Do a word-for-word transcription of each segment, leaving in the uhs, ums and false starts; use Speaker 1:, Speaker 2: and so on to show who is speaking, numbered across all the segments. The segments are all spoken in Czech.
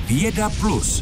Speaker 1: Věda plus.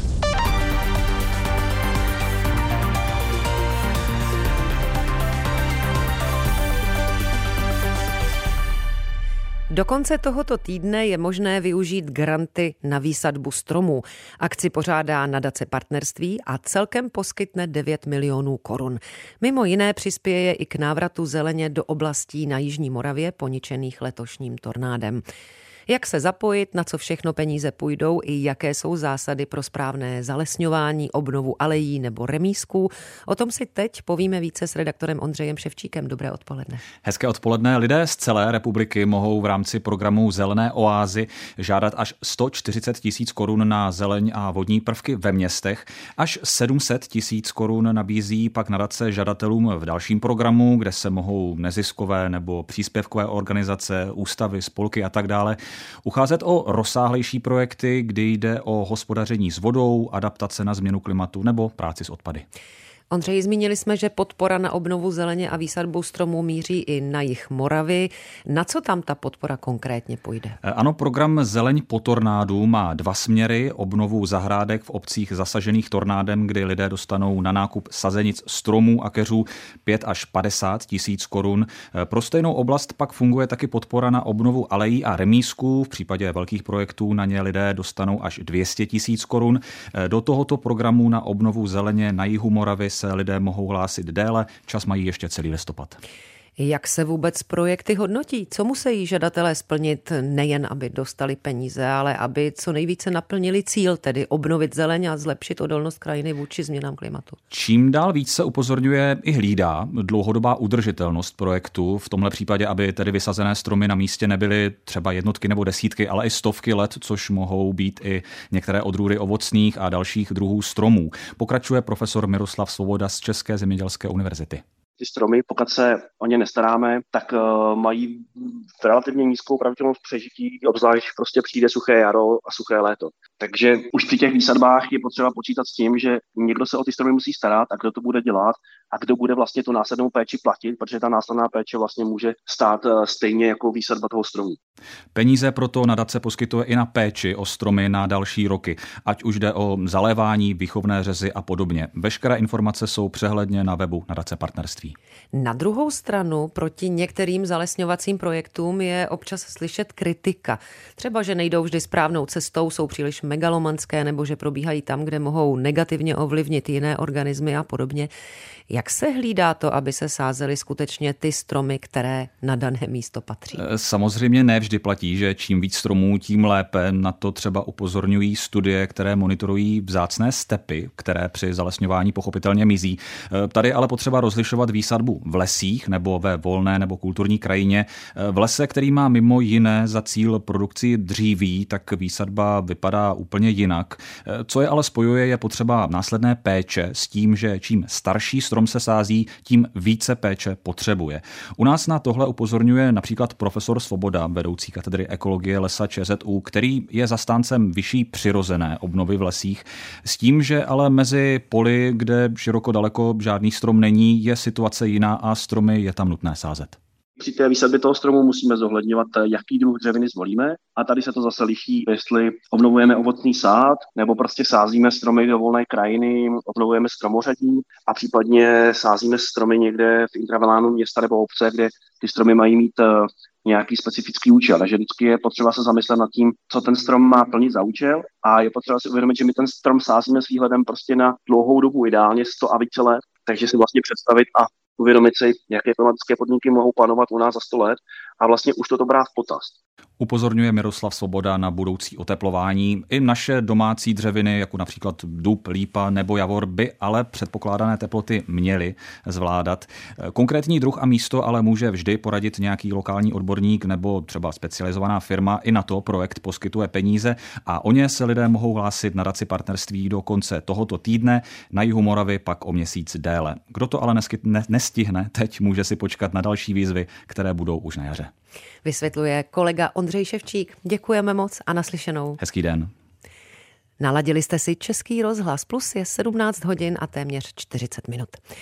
Speaker 2: Do konce tohoto týdne je možné využít granty na výsadbu stromů. Akci pořádá nadace Partnerství a celkem poskytne devět milionů korun. Mimo jiné přispěje i k návratu zeleně do oblastí na jižní Moravě poničených letošním tornádem. Jak se zapojit, na co všechno peníze půjdou i jaké jsou zásady pro správné zalesňování, obnovu alejí nebo remízků, o tom si teď povíme více s redaktorem Ondřejem Ševčíkem. Dobré odpoledne.
Speaker 3: Hezké odpoledne. Lidé z celé republiky mohou v rámci programu Zelené oázy žádat až sto čtyřicet tisíc korun na zeleň a vodní prvky ve městech. Až sedm set tisíc korun nabízí pak nadace žadatelům v dalším programu, kde se mohou neziskové nebo příspěvkové organizace, ústavy, spolky a tak dále ucházet o rozsáhlejší projekty, kdy jde o hospodaření s vodou, adaptace na změnu klimatu nebo práci s odpady.
Speaker 2: Ondřej, zmínili jsme, že podpora na obnovu zeleně a výsadbu stromů míří i na jih Moravy. Na co tam ta podpora konkrétně půjde?
Speaker 3: Ano, program Zeleň po tornádu má dva směry. Obnovu zahrádek v obcích zasažených tornádem, kdy lidé dostanou na nákup sazenic stromů a keřů pět až padesát tisíc korun. Pro stejnou oblast pak funguje taky podpora na obnovu alejí a remízků. V případě velkých projektů na ně lidé dostanou až dvě stě tisíc korun. Do tohoto programu na obnovu zeleně na jihu Moravy se lidé mohou hlásit déle, čas mají ještě celý listopad.
Speaker 2: Jak se vůbec projekty hodnotí? Co musí žadatelé splnit, nejen aby dostali peníze, ale aby co nejvíce naplnili cíl, tedy obnovit zeleň a zlepšit odolnost krajiny vůči změnám klimatu?
Speaker 3: Čím dál víc se upozorňuje i hlídá dlouhodobá udržitelnost projektu, v tomhle případě, aby tedy vysazené stromy na místě nebyly třeba jednotky nebo desítky, ale i stovky let, což mohou být i některé odrůdy ovocných a dalších druhů stromů. Pokračuje profesor Miroslav Svoboda z České zemědělské univerzity.
Speaker 4: Ty stromy, pokud se o ně nestaráme, tak uh, mají relativně nízkou pravděpodobnost přežití, obzvlášť prostě přijde suché jaro a suché léto. Takže už při těch výsadbách je potřeba počítat s tím, že někdo se o ty stromy musí starat a kdo to bude dělat a kdo bude vlastně tu následnou péči platit, protože ta následná péče vlastně může stát uh, stejně jako výsadba toho stromu.
Speaker 3: Peníze proto nadace poskytuje i na péči o stromy na další roky, ať už jde o zalévání, výchovné řezy a podobně. Veškeré informace jsou přehledně na webu nadace Partnerství.
Speaker 2: Na druhou stranu proti některým zalesňovacím projektům je občas slyšet kritika. Třeba, že nejdou vždy správnou cestou, jsou příliš megalomanské nebo že probíhají tam, kde mohou negativně ovlivnit jiné organismy a podobně. Jak se hlídá to, aby se sázely skutečně ty stromy, které na dané místo patří?
Speaker 3: Samozřejmě ne vždy platí, že čím víc stromů, tím lépe. Na to třeba upozorňují studie, které monitorují vzácné stepy, které při zalesňování pochopitelně mizí. Tady ale potřeba rozlišovat výsadbu v lesích nebo ve volné nebo kulturní krajině. V lese, který má mimo jiné za cíl produkci dříví, tak výsadba vypadá úplně jinak. Co je ale spojuje, je potřeba následné péče s tím, že čím starší strom se sází, tím více péče potřebuje. U nás na tohle upozorňuje například profesor Svoboda, vedoucí katedry ekologie lesa ČZÚ, který je zastáncem vyšší přirozené obnovy v lesích, s tím, že ale mezi poli, kde široko daleko žádný strom není, je situace jiná a stromy je tam nutné sázet.
Speaker 4: Při té výsadbě toho stromu musíme zohledňovat, jaký druh dřeviny zvolíme a tady se to zase liší, jestli obnovujeme ovocný sád nebo prostě sázíme stromy do volné krajiny, obnovujeme stromořadí a případně sázíme stromy někde v intravilánu města nebo obce, kde ty stromy mají mít nějaký specifický účel. Takže vždycky je potřeba se zamyslet nad tím, co ten strom má plnit za účel a je potřeba si uvědomit, že my ten strom sázíme s výhledem prostě na dlouhou dobu, ideálně sto a více let, takže si vlastně představit a uvědomit si, jaké klimatické podmínky mohou panovat u nás za sto let a vlastně už toto brát v potaz.
Speaker 3: Upozorňuje Miroslav Svoboda na budoucí oteplování. I naše domácí dřeviny, jako například dub, lípa nebo javor, by ale předpokládané teploty měly zvládat. Konkrétní druh a místo ale může vždy poradit nějaký lokální odborník nebo třeba specializovaná firma. I na to projekt poskytuje peníze a o ně se lidé mohou hlásit na nadaci Partnerství do konce tohoto týdne, na jihu Moravy pak o měsíc déle. Kdo to ale nestihne, teď může si počkat na další výzvy, které budou už na jaře.
Speaker 2: Vysvětluje kolega Ondřej Ševčík. Děkujeme moc a naslyšenou.
Speaker 3: Hezký den.
Speaker 2: Naladili jste si Český rozhlas Plus, je sedmnáct hodin a téměř čtyřicet minut.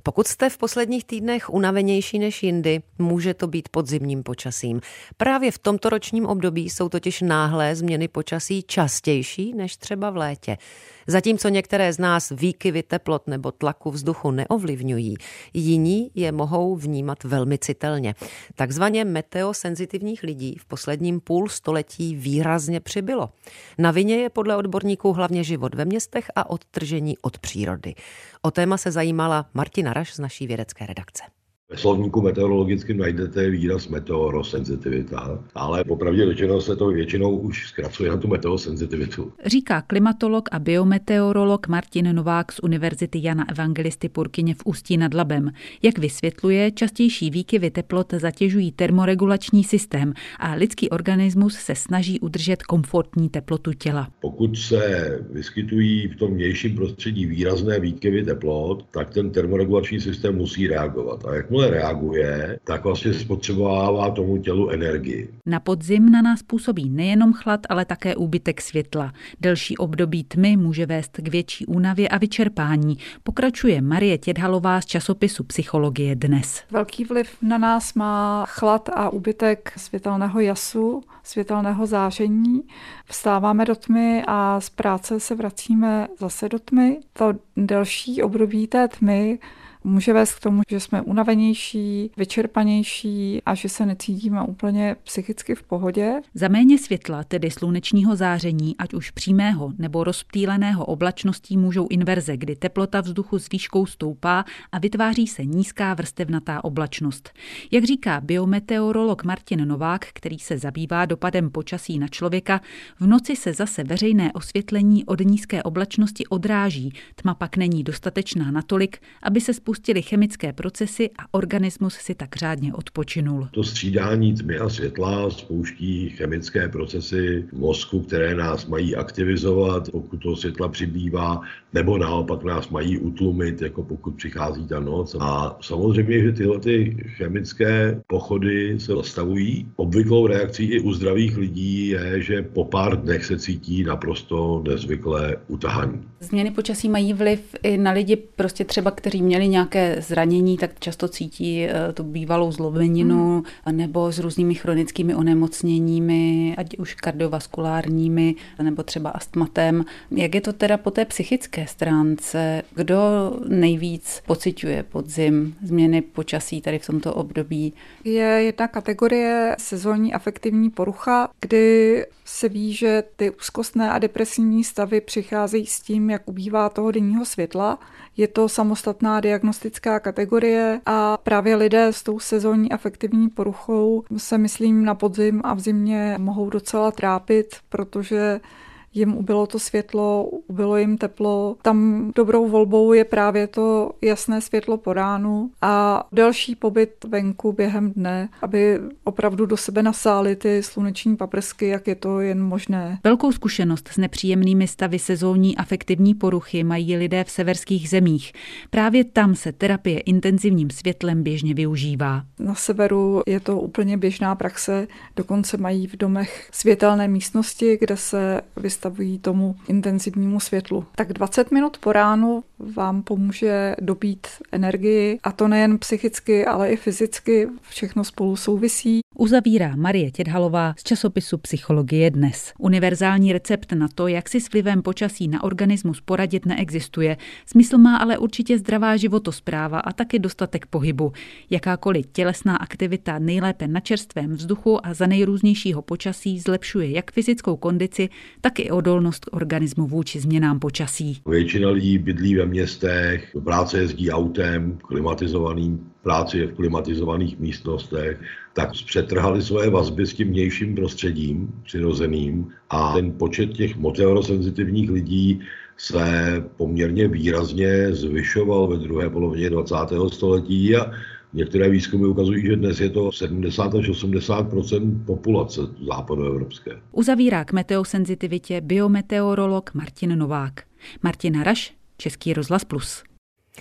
Speaker 2: Pokud jste v posledních týdnech unavenější než jindy, může to být podzimním počasím. Právě v tomto ročním období jsou totiž náhlé změny počasí častější než třeba v létě. Zatímco některé z nás výkyvy teplot nebo tlaku vzduchu neovlivňují, jiní je mohou vnímat velmi citelně. Takzvaně meteosenzitivních lidí v posledním půl století výrazně přibylo. Na vině je podle odborníků hlavně život ve městech a odtržení od přírody. O téma se zajímala Martina Raš z naší vědecké redakce.
Speaker 1: Ve slovníku meteorologickým najdete výraz meteorosenzitivita, ale popravdě řečeno se to většinou už zkracuje na tu meteosenzitivitu.
Speaker 5: Říká klimatolog a biometeorolog Martin Novák z Univerzity Jana Evangelisty Purkyně v Ústí nad Labem. Jak vysvětluje, častější výkyvy teplot zatěžují termoregulační systém a lidský organismus se snaží udržet komfortní teplotu těla.
Speaker 1: Pokud se vyskytují v tom vnějším prostředí výrazné výkyvy teplot, tak ten termoregulační systém musí reagovat. A jak reaguje, tak vlastně spotřebovává tomu tělu energii.
Speaker 5: Na podzim na nás působí nejenom chlad, ale také úbytek světla. Delší období tmy může vést k větší únavě a vyčerpání. Pokračuje Marie Tědhalová z časopisu Psychologie dnes.
Speaker 6: Velký vliv na nás má chlad a úbytek světelného jasu, světelného záření. Vstáváme do tmy a z práce se vracíme zase do tmy. To delší období té tmy může vést k tomu, že jsme unavenější, vyčerpanější a že se necítíme úplně psychicky v pohodě.
Speaker 5: Za méně světla, tedy slunečního záření, ať už přímého nebo rozptýleného oblačností, můžou inverze, kdy teplota vzduchu s výškou stoupá a vytváří se nízká vrstevnatá oblačnost. Jak říká biometeorolog Martin Novák, který se zabývá dopadem počasí na člověka, v noci se zase veřejné osvětlení od nízké oblačnosti odráží, tma pak není dostatečná natolik, aby se spustila spustily chemické procesy a organismus si tak řádně odpočinul.
Speaker 1: To střídání tmy a světla spouští chemické procesy v mozku, které nás mají aktivizovat, pokud toho světla přibývá, nebo naopak nás mají utlumit, jako pokud přichází ta noc. A samozřejmě, že tyhle ty chemické pochody se zastavují. Obvyklou reakcí i u zdravých lidí je, že po pár dnech se cítí naprosto nezvyklé utahaní.
Speaker 5: Změny počasí mají vliv i na lidi, prostě třeba, kteří měli nějaké zranění, tak často cítí tu bývalou zlomeninu, hmm. nebo s různými chronickými onemocněními, ať už kardiovaskulárními, nebo třeba astmatem. Jak je to teda po té psychické stránce? Kdo nejvíc pociťuje podzim, změny počasí tady v tomto období?
Speaker 6: Je jedna kategorie sezónní afektivní porucha, kdy se ví, že ty úzkostné a depresivní stavy přicházejí s tím, jak ubývá toho denního světla. Je to samostatná diagnostická kategorie a právě lidé s tou sezónní afektivní poruchou se, myslím, na podzim a v zimě mohou docela trápit, protože jim ubylo to světlo, ubylo jim teplo. Tam dobrou volbou je právě to jasné světlo po ránu a další pobyt venku během dne, aby opravdu do sebe nasály ty sluneční paprsky, jak je to jen možné.
Speaker 5: Velkou zkušenost s nepříjemnými stavy sezónní afektivní poruchy mají lidé v severských zemích. Právě tam se terapie intenzivním světlem běžně využívá.
Speaker 6: Na severu je to úplně běžná praxe, dokonce mají v domech světelné místnosti, kde se vystavují tomu intenzivnímu světlu. Tak dvacet minut po ránu vám pomůže dobít energii a to nejen psychicky, ale i fyzicky. Všechno spolu souvisí.
Speaker 5: Uzavírá Marie Tědhalová z časopisu Psychologie dnes. Univerzální recept na to, jak si s vlivem počasí na organismus poradit, neexistuje. Smysl má ale určitě zdravá životospráva a taky dostatek pohybu. Jakákoliv tělesná aktivita nejlépe na čerstvém vzduchu a za nejrůznějšího počasí zlepšuje jak fyzickou kondici, tak i odolnost organismu vůči změnám počasí.
Speaker 1: Většina lidí bydlí ve městech, do práce jezdí autem, klimatizovaným, práce je v klimatizovaných místnostech, tak zpřetrhali svoje vazby s tím vnějším prostředím přirozeným a ten počet těch meteorosenzitivních lidí se poměrně výrazně zvyšoval ve druhé polovině dvacátého století a některé výzkumy ukazují, že dnes je to sedmdesát až osmdesát procent populace západoevropské.
Speaker 5: Uzavírá k meteosenzitivitě biometeorolog Martin Novák. Martina Raš, Český rozhlas Plus.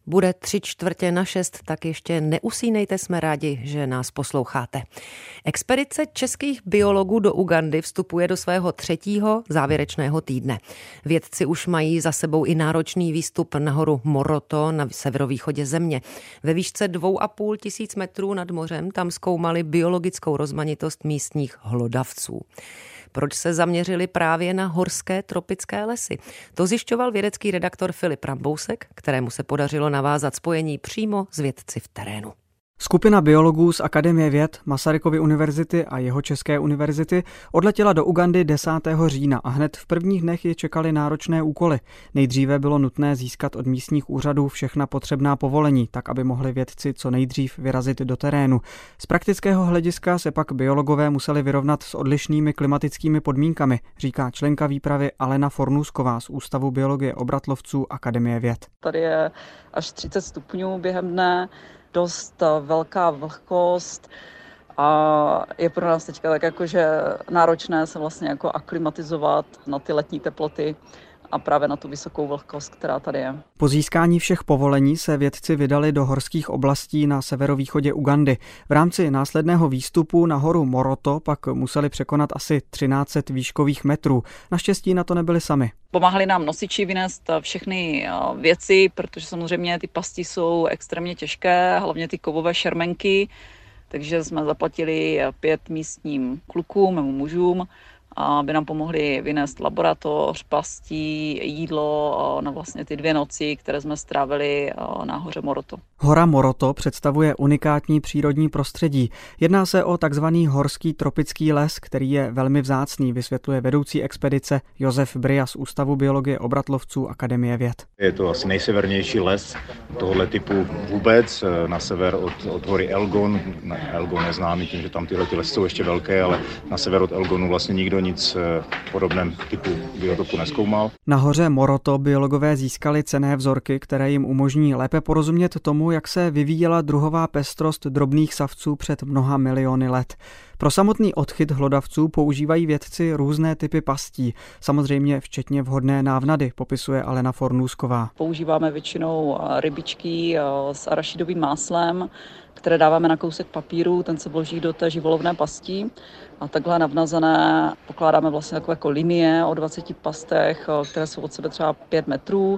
Speaker 2: Bude tři čtvrtě na šest, tak ještě neusínejte, jsme rádi, že nás posloucháte. Expedice českých biologů do Ugandy vstupuje do svého třetího závěrečného týdne. Vědci už mají za sebou i náročný výstup na horu Moroto na severovýchodě země. Ve výšce dvou a půl tisíc metrů nad mořem tam zkoumali biologickou rozmanitost místních hlodavců. Proč se zaměřili právě na horské tropické lesy? To zjišťoval vědecký redaktor Filip Rambousek, kterému se podařilo navázat spojení přímo s vědci v terénu.
Speaker 7: Skupina biologů z Akademie věd Masarykovy univerzity a Jihočeské univerzity odletěla do Ugandy desátého října a hned v prvních dnech je čekaly náročné úkoly. Nejdříve bylo nutné získat od místních úřadů všechna potřebná povolení, tak aby mohli vědci co nejdřív vyrazit do terénu. Z praktického hlediska se pak biologové museli vyrovnat s odlišnými klimatickými podmínkami, říká členka výpravy Alena Fornůsková z Ústavu biologie obratlovců Akademie věd.
Speaker 8: Tady je až třicet stupňů během dne, dost velká vlhkost a je pro nás teďka tak jakože náročné se vlastně jako aklimatizovat na ty letní teploty a právě na tu vysokou vlhkost, která tady je.
Speaker 7: Po získání všech povolení se vědci vydali do horských oblastí na severovýchodě Ugandy. V rámci následného výstupu na horu Moroto pak museli překonat asi třináct set výškových metrů. Naštěstí na to nebyli sami.
Speaker 8: Pomáhali nám nosiči vynést všechny věci, protože samozřejmě ty pasti jsou extrémně těžké, hlavně ty kovové šermenky, takže jsme zaplatili pět místním klukům nebo mužům, aby nám pomohli vynést laboratoř, pastí, jídlo na vlastně ty dvě noci, které jsme strávili na hoře Moroto.
Speaker 7: Hora Moroto představuje unikátní přírodní prostředí. Jedná se o takzvaný horský tropický les, který je velmi vzácný, vysvětluje vedoucí expedice Josef Bria z Ústavu biologie obratlovců Akademie věd.
Speaker 9: Je to asi nejsevernější les tohoto typu vůbec, na sever od, od hory Elgon. Elgon je známý tím, že tam tyhle lesy jsou ještě velké, ale na sever od Elgonu vlastně nikdo nic podobném typu biotopu nezkoumal.
Speaker 7: Na hoře Moroto biologové získali cenné vzorky, které jim umožní lépe porozumět tomu, jak se vyvíjela druhová pestrost drobných savců před mnoha miliony let. Pro samotný odchyt hlodavců používají vědci různé typy pastí, samozřejmě včetně vhodné návnady, popisuje Alena Fornůsková.
Speaker 8: Používáme většinou rybičky s arašidovým máslem, které dáváme na kousek papíru, ten se vloží do té živolovné pasti a takhle navnazené pokládáme vlastně takové jako linie o dvaceti pastech, které jsou od sebe třeba pět metrů.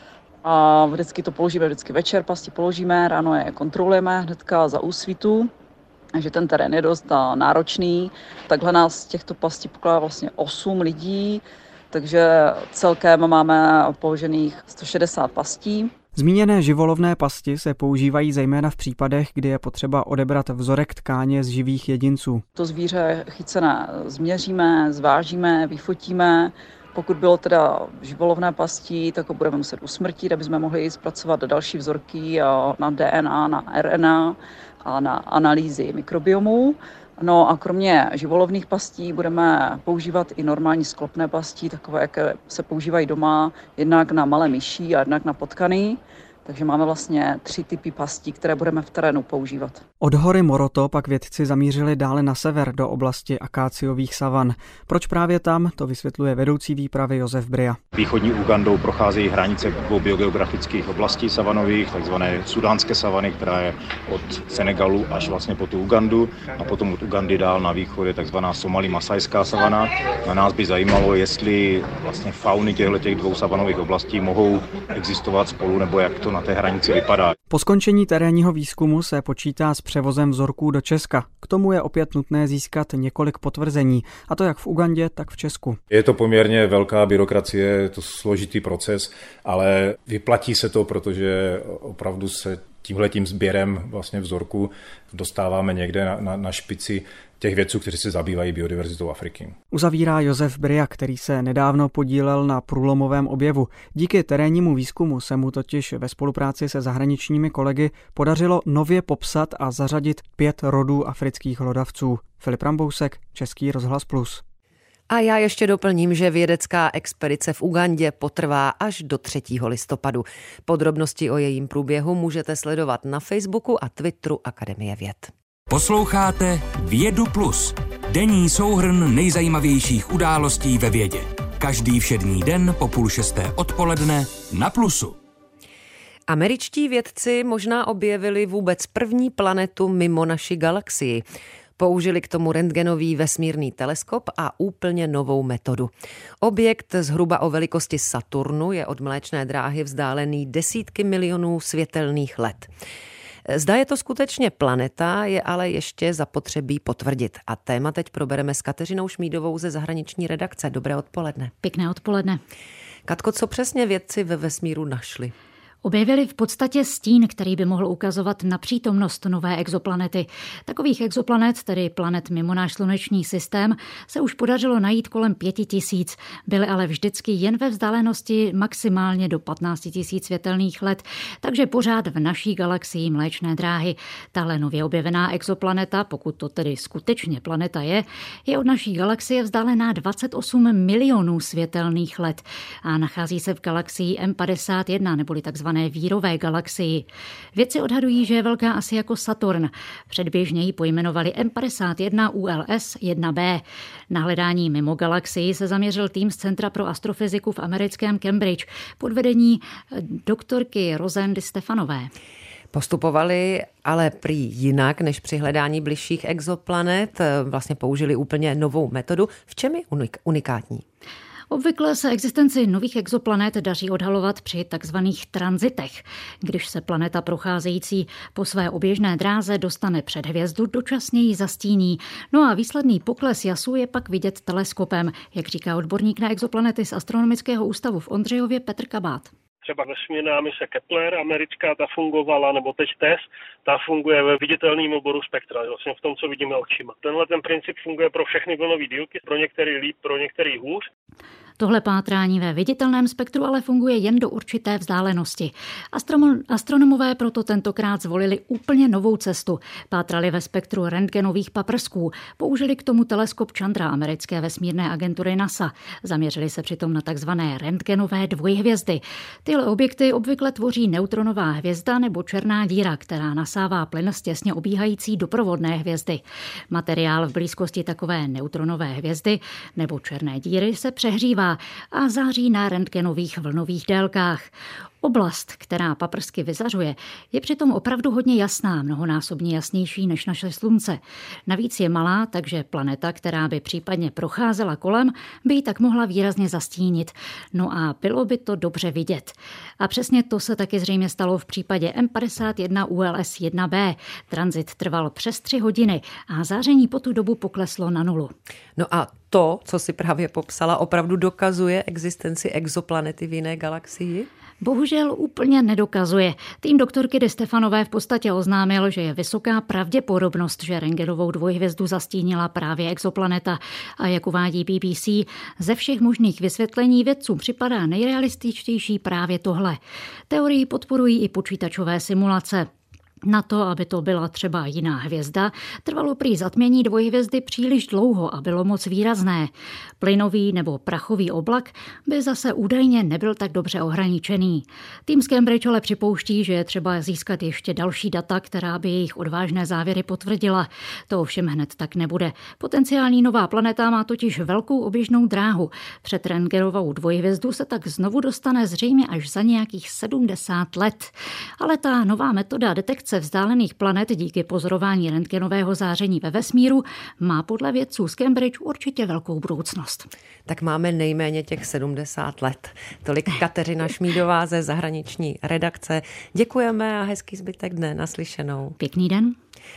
Speaker 8: A vždycky to položíme, vždycky večer pasti položíme, ráno je kontrolujeme hnedka za úsvitu, takže ten terén je dost náročný. Takhle nás z těchto pastí pokládá vlastně osm lidí, takže celkem máme položených sto šedesát pastí.
Speaker 7: Zmíněné živolovné pasti se používají zejména v případech, kdy je potřeba odebrat vzorek tkáně z živých jedinců.
Speaker 8: To zvíře chycené změříme, zvážíme, vyfotíme. Pokud bylo teda živolovné pastí, tak ho budeme muset usmrtit, aby jsme mohli zpracovat další vzorky na D N A, na R N A a na analýzy mikrobiomu. No a kromě živolovných pastí budeme používat i normální sklopné pasti, takové, jaké se používají doma, jednak na malé myší a jednak na potkany. Takže máme vlastně tři typy pastí, které budeme v terénu používat.
Speaker 7: Od hory Moroto pak vědci zamířili dále na sever do oblasti akáciových savan. Proč právě tam, to vysvětluje vedoucí výpravy Josef Bria.
Speaker 9: Východní Ugandou procházejí hranice dvou biogeografických oblastí savanových, takzvané sudánské savany, která je od Senegalu až vlastně po tu Ugandu a potom od Ugandy dál na východ je takzvaná Somali-Masajská savana. Na nás by zajímalo, jestli vlastně fauny těchto dvou savanových oblastí mohou existovat spolu nebo jak to na té hranici vypadá.
Speaker 7: Po skončení terénního výzkumu se počítá s převozem vzorků do Česka. K tomu je opět nutné získat několik potvrzení, a to jak v Ugandě, tak v Česku.
Speaker 10: Je to poměrně velká byrokracie, je to složitý proces, ale vyplatí se to, protože opravdu se tímhletím sběrem vlastně vzorku dostáváme někde na, na, na špici těch vědců, kteří se zabývají biodiverzitou Afriky.
Speaker 7: Uzavírá Josef Bria, který se nedávno podílel na průlomovém objevu. Díky terénnímu výzkumu se mu totiž ve spolupráci se zahraničními kolegy podařilo nově popsat a zařadit pět rodů afrických hlodavců. Filip Rambousek, Český rozhlas Plus.
Speaker 2: A já ještě doplním, že vědecká expedice v Ugandě potrvá až do třetího listopadu. Podrobnosti o jejím průběhu můžete sledovat na Facebooku a Twitteru Akademie věd.
Speaker 11: Posloucháte Vědu Plus, denní souhrn nejzajímavějších událostí ve vědě. Každý všední den po půl šesté odpoledne na Plusu.
Speaker 2: Američtí vědci možná objevili vůbec první planetu mimo naši galaxii. Použili k tomu rentgenový vesmírný teleskop a úplně novou metodu. Objekt zhruba o velikosti Saturnu je od Mléčné dráhy vzdálený desítky milionů světelných let. Zda je to skutečně planeta, je ale ještě zapotřebí potvrdit. A téma teď probereme s Kateřinou Šmídovou ze zahraniční redakce. Dobré odpoledne.
Speaker 12: Pěkné odpoledne.
Speaker 2: Katko, co přesně vědci ve vesmíru našli?
Speaker 12: Objevili v podstatě stín, který by mohl ukazovat na přítomnost nové exoplanety. Takových exoplanet, tedy planet mimo náš sluneční systém, se už podařilo najít kolem pěti tisíc. Byly ale vždycky jen ve vzdálenosti maximálně do patnáct tisíc světelných let, takže pořád v naší galaxii Mléčné dráhy. Tahle nově objevená exoplaneta, pokud to tedy skutečně planeta je, je od naší galaxie vzdálená dvacet osm milionů světelných let a nachází se v galaxii M padesát jedna, neboli takzvané vírové galaxii. Vědci odhadují, že je velká asi jako Saturn. Předběžně ji pojmenovali M padesát jedna U L S jedna B. Na hledání mimo galaxii se zaměřil tým z Centra pro astrofyziku v americkém Cambridge pod vedení doktorky Rosandy Stefanové.
Speaker 2: Postupovali ale prý jinak než při hledání bližších exoplanet. Vlastně použili úplně novou metodu. V čem je unik- unikátní?
Speaker 12: Obvykle se existenci nových exoplanet daří odhalovat při takzvaných tranzitech. Když se planeta procházející po své oběžné dráze dostane před hvězdu, dočasně ji zastíní. No a výsledný pokles jasu je pak vidět teleskopem, jak říká odborník na exoplanety z Astronomického ústavu v Ondřejově Petr Kabát.
Speaker 13: Třeba vesmírná mise Kepler, americká, ta fungovala, nebo teď T E S, ta funguje ve viditelném oboru spektra, vlastně v tom, co vidíme očima. Tenhle ten princip funguje pro všechny vlnové dílky, pro některý líp, pro některý hůř.
Speaker 12: Tohle pátrání ve viditelném spektru ale funguje jen do určité vzdálenosti. Astronom, astronomové proto tentokrát zvolili úplně novou cestu. Pátrali ve spektru rentgenových paprsků. Použili k tomu teleskop Chandra americké vesmírné agentury NASA. Zaměřili se přitom na takzvané rentgenové dvojhvězdy. Tyhle objekty obvykle tvoří neutronová hvězda nebo černá díra, která nasává plyn z těsně obíhající doprovodné hvězdy. Materiál v blízkosti takové neutronové hvězdy nebo černé díry se přehřívá a září na rentgenových vlnových délkách. Oblast, která paprsky vyzařuje, je přitom opravdu hodně jasná, mnohonásobně jasnější než naše slunce. Navíc je malá, takže planeta, která by případně procházela kolem, by ji tak mohla výrazně zastínit. No a bylo by to dobře vidět. A přesně to se taky zřejmě stalo v případě M padesát jedna U L S jedna B. Tranzit trval přes tři hodiny a záření po tu dobu pokleslo na nulu.
Speaker 2: No a to, co si právě popsala, opravdu dokazuje existenci exoplanety v jiné galaxii?
Speaker 12: Bohužel úplně nedokazuje. Tým doktorky De Stefanové v podstatě oznámil, že je vysoká pravděpodobnost, že rentgenovou dvojhvězdu zastínila právě exoplaneta. A jak uvádí B B C, ze všech možných vysvětlení vědcům připadá nejrealističtější právě tohle. Teorii podporují i počítačové simulace. Na to, aby to byla třeba jiná hvězda, trvalo prý zatmění dvojhvězdy příliš dlouho a bylo moc výrazné. Plynový nebo prachový oblak by zase údajně nebyl tak dobře ohraničený. Tým z Cambridge ale připouští, že je třeba získat ještě další data, která by jejich odvážné závěry potvrdila. To ovšem hned tak nebude. Potenciální nová planeta má totiž velkou oběžnou dráhu. Před rentgenovou dvojhvězdu se tak znovu dostane zřejmě až za nějakých sedmdesát let. Ale ta nová metoda detekce vzdálených planet díky pozorování rentgenového záření ve vesmíru má podle vědců z Cambridge určitě velkou budoucnost.
Speaker 2: Tak máme nejméně těch sedmdesát let. Tolik Kateřina Šmídová ze zahraniční redakce. Děkujeme a hezký zbytek dne. Naslyšenou.
Speaker 12: Pěkný den.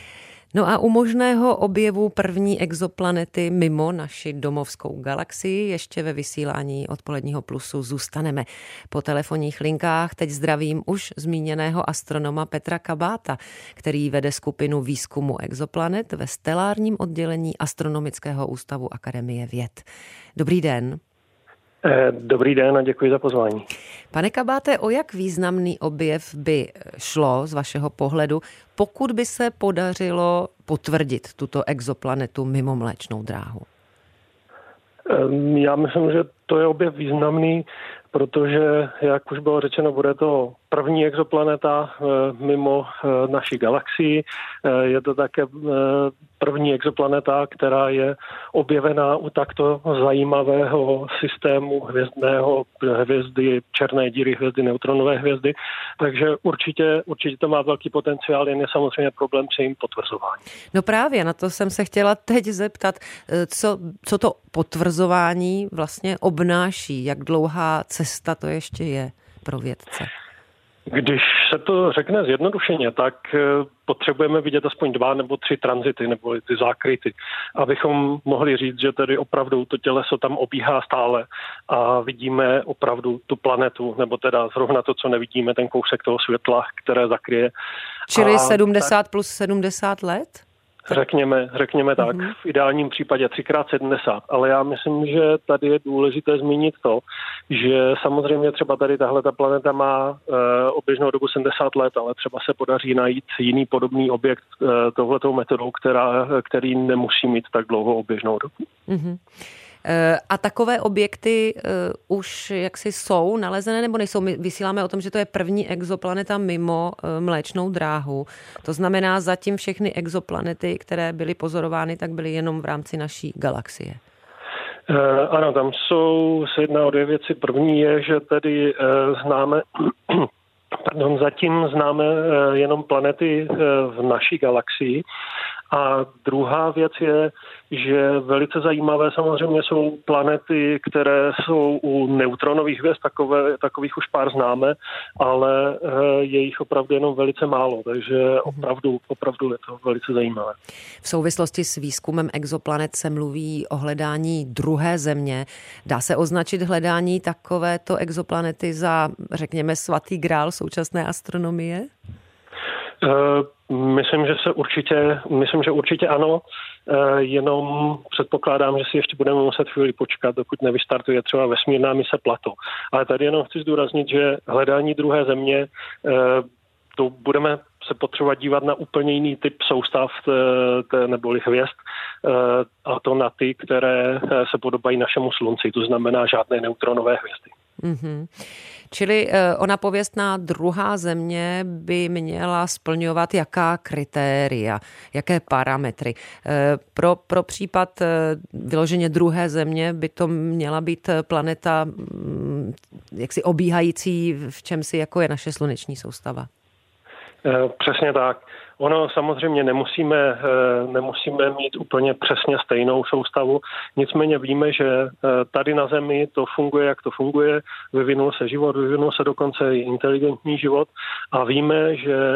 Speaker 2: No a u možného objevu první exoplanety mimo naši domovskou galaxii ještě ve vysílání Odpoledního plusu zůstaneme. Po telefonních linkách teď zdravím už zmíněného astronoma Petra Kabáta, který vede skupinu výzkumu exoplanet ve stelárním oddělení Astronomického ústavu Akademie věd. Dobrý den.
Speaker 13: Dobrý den a děkuji za pozvání.
Speaker 2: Pane Kabáte, o jak významný objev by šlo z vašeho pohledu, pokud by se podařilo potvrdit tuto exoplanetu mimo Mléčnou dráhu?
Speaker 13: Já myslím, že to je objev významný, protože, jak už bylo řečeno, bude to první exoplaneta mimo naší galaxii. Je to také první exoplaneta, která je objevená u takto zajímavého systému hvězdného, hvězdy, černé díry, hvězdy, neutronové hvězdy. Takže určitě, určitě to má velký potenciál, jen je samozřejmě problém s jejím potvrzování.
Speaker 2: No právě, na to jsem se chtěla teď zeptat, co, co to potvrzování vlastně obnáší, jak dlouhá cesta to ještě je pro vědce?
Speaker 13: Když se to řekne zjednodušeně, tak potřebujeme vidět aspoň dva nebo tři tranzity nebo ty zákryty, abychom mohli říct, že tedy opravdu to těleso tam obíhá stále a vidíme opravdu tu planetu, nebo teda zrovna to, co nevidíme, ten kousek toho světla, které zakryje.
Speaker 2: Čili
Speaker 13: a
Speaker 2: sedmdesát tak, plus sedmdesát let?
Speaker 13: Řekněme, řekněme tak, mm-hmm. v ideálním případě třikrát sedmdesát, ale já myslím, že tady je důležité zmínit to, že samozřejmě třeba tady tahle ta planeta má e, oběžnou dobu sedmdesát let, ale třeba se podaří najít jiný podobný objekt e, tohletou metodou, která, který nemusí mít tak dlouhou oběžnou dobu.
Speaker 2: Mm-hmm. A takové objekty uh, už jaksi jsou nalezené nebo nejsou? My vysíláme o tom, že to je první exoplaneta mimo uh, Mléčnou dráhu. To znamená, zatím všechny exoplanety, které byly pozorovány, tak byly jenom v rámci naší galaxie.
Speaker 13: Uh, ano, tam jsou se jedná o dvě věci. První je, že tedy uh, známe... Pardon, zatím známe uh, jenom planety uh, v naší galaxii. A druhá věc je, že velice zajímavé samozřejmě jsou planety, které jsou u neutronových hvězd, takové, takových už pár známe, ale je jich opravdu jenom velice málo, takže opravdu, opravdu je to velice zajímavé.
Speaker 2: V souvislosti s výzkumem exoplanet se mluví o hledání druhé země. Dá se označit hledání takovéto exoplanety za, řekněme, svatý grál současné astronomie?
Speaker 13: Myslím, že se určitě, myslím, že určitě ano, jenom předpokládám, že si ještě budeme muset chvíli počkat, dokud nevystartuje třeba vesmírná mise Plato. Ale tady jenom chci zdůraznit, že hledání druhé země, to budeme se potřebovat dívat na úplně jiný typ soustav neboli hvězd, a to na ty, které se podobají našemu Slunci, to znamená žádné neutronové hvězdy.
Speaker 2: Mm-hmm. Čili ona pověstná druhá země by měla splňovat jaká kritéria, jaké parametry. Pro, pro případ vyloženě druhé země by to měla být planeta jaksi obíhající v čemsi, jako je naše sluneční soustava.
Speaker 13: Přesně tak. Ono samozřejmě nemusíme, nemusíme mít úplně přesně stejnou soustavu, nicméně víme, že tady na Zemi to funguje, jak to funguje, vyvinul se život, vyvinul se dokonce i inteligentní život a víme, že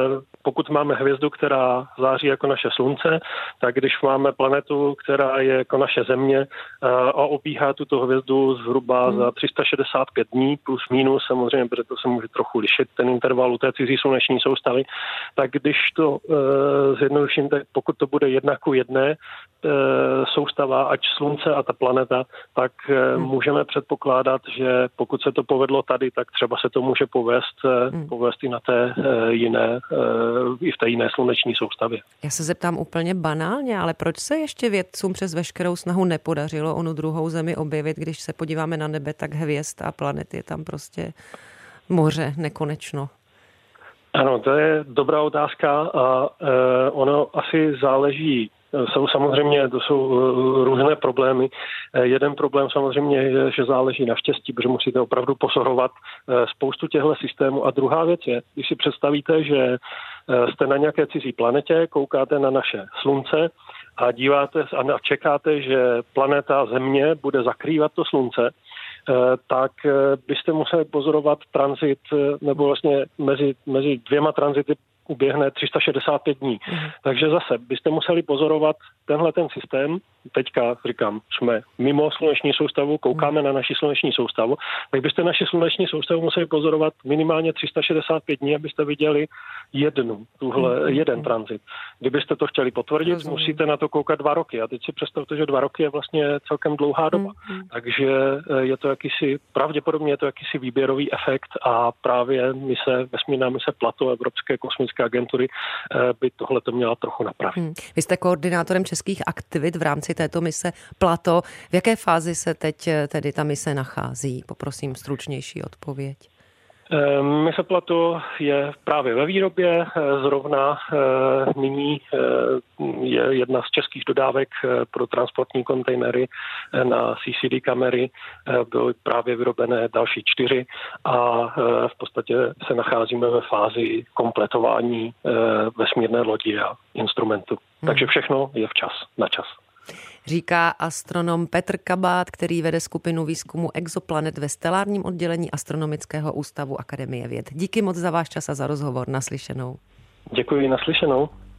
Speaker 13: pokud máme hvězdu, která září jako naše Slunce, tak když máme planetu, která je jako naše Země a obíhá tuto hvězdu zhruba za tři sta šedesát pět dní plus minus, samozřejmě, protože to se může trochu lišit, ten interval u té cizí sluneční soustavy, tak když to e, zjednoduším, tak pokud to bude jedna ku jedné e, soustava, ať Slunce a ta planeta, tak e, hmm. můžeme předpokládat, že pokud se to povedlo tady, tak třeba se to může povést, hmm. povést i na té e, jiné, e, i v té jiné sluneční soustavě.
Speaker 2: Já se zeptám úplně banálně, ale proč se ještě vědcům přes veškerou snahu nepodařilo onu druhou Zemi objevit, když se podíváme na nebe, tak hvězd a planet je tam prostě moře nekonečno?
Speaker 13: Ano, to je dobrá otázka a e, ono asi záleží. Jsou samozřejmě, to jsou různé problémy. E, jeden problém samozřejmě je, že záleží na štěstí, protože musíte opravdu pozorovat e, spoustu těchto systémů. A druhá věc je, když si představíte, že e, jste na nějaké cizí planetě, koukáte na naše Slunce a díváte a čekáte, že planeta Země bude zakrývat to Slunce, tak byste museli pozorovat tranzit, nebo vlastně mezi, mezi dvěma tranzity uběhne tři sta šedesát pět dní. Mm. Takže zase byste museli pozorovat tenhle ten systém. Teďka říkám, jsme mimo sluneční soustavu, koukáme mm. na naši sluneční soustavu, tak byste naši sluneční soustavu museli pozorovat minimálně tři sta šedesát pět dní, abyste viděli jednu, tuhle, mm. jeden tranzit. Kdybyste to chtěli potvrdit, Rozumím. musíte na to koukat dva roky. A teď si představte, že dva roky je vlastně celkem dlouhá doba. Mm. Takže je to jakýsi, pravděpodobně je to jakýsi výběrový efekt a právě mise, vesmírná mise Plato, Evropské kosmické agentury, by tohle to měla trochu napravit. Hmm.
Speaker 2: Vy jste koordinátorem českých aktivit v rámci této mise Plato. V jaké fázi se teď tedy ta mise nachází? Poprosím stručnější odpověď.
Speaker 13: Mesoplato je právě ve výrobě. Zrovna nyní je jedna z českých dodávek pro transportní kontejnery na C C D kamery. Byly právě vyrobené další čtyři a v podstatě se nacházíme ve fázi kompletování vesmírné lodi a instrumentu. Takže všechno je včas, na čas.
Speaker 2: Říká astronom Petr Kabát, který vede skupinu výzkumu exoplanet ve stelárním oddělení Astronomického ústavu Akademie věd. Díky moc za váš čas a za rozhovor. Naslyšenou.
Speaker 13: Děkuji, naslyšenou.